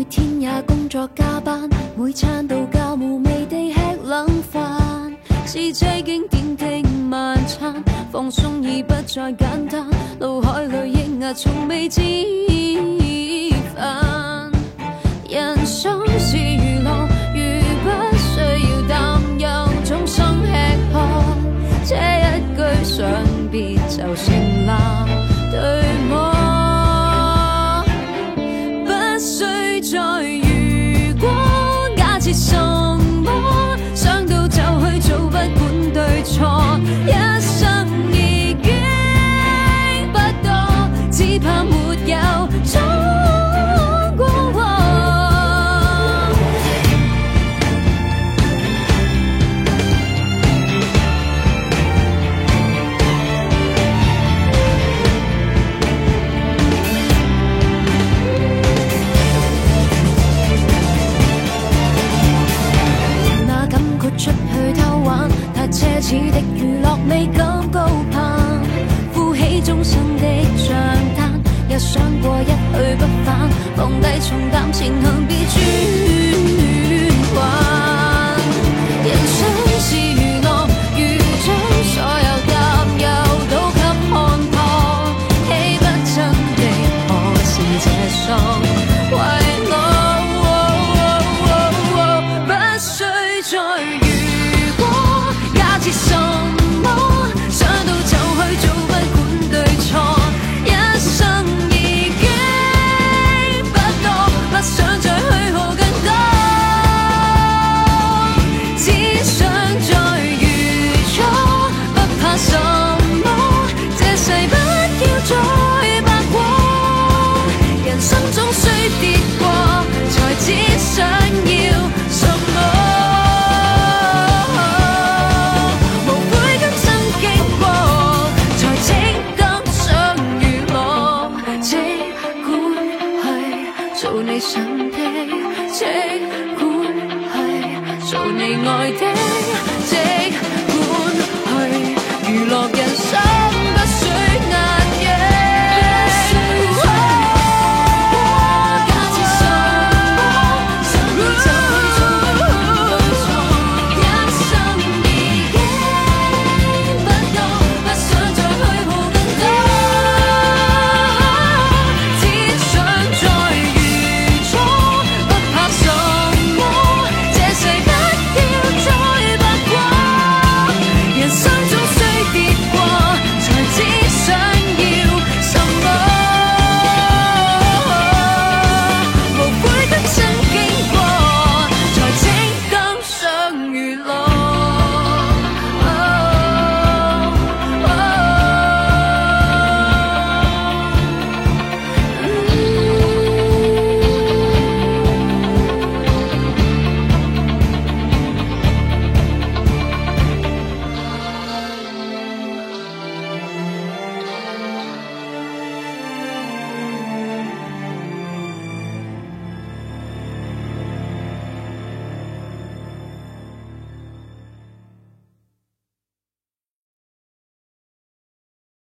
天也工作加班，每餐都較無味地吃冷飯，是最經典的晚餐，放鬆已不再簡單，腦海裏抑壓從未知煩。人生是娛樂，如不需要擔憂終生吃喝，這一句想必就成立，對嗎？在如果假設什麼，想到就去做，不管對錯，一生已經不多，只怕沒有衝過我。出去偷玩，太奢侈的娛樂未敢高攀，負起終生的賬單，也想過一去不返，放低重擔前行別轉還。人生是娛樂，如將所有擔憂都給看破，氣不爭的可是這喪為我，不需再什麼想到就去做，不管對錯，一生已經不多，不想再去何更多，只想再如初，不怕什麼，這世不要再白過，人生總需跌過，才知想要什麼。做你想的，即管係做你愛的。